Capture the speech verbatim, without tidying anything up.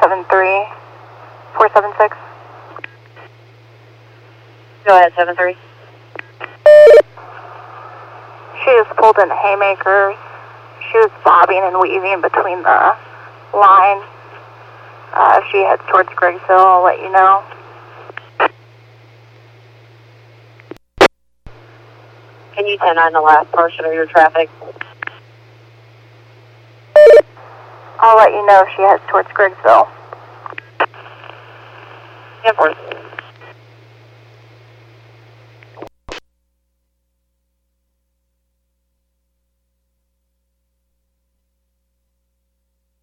seven three, four seven six. Go ahead, seven three. She was pulled in haymakers. She was bobbing and weaving between the line. Uh, if she heads towards Griggsville, I'll let you know. Can you ten nine the last portion of your traffic? I'll let you know if she heads towards Griggsville. ten four.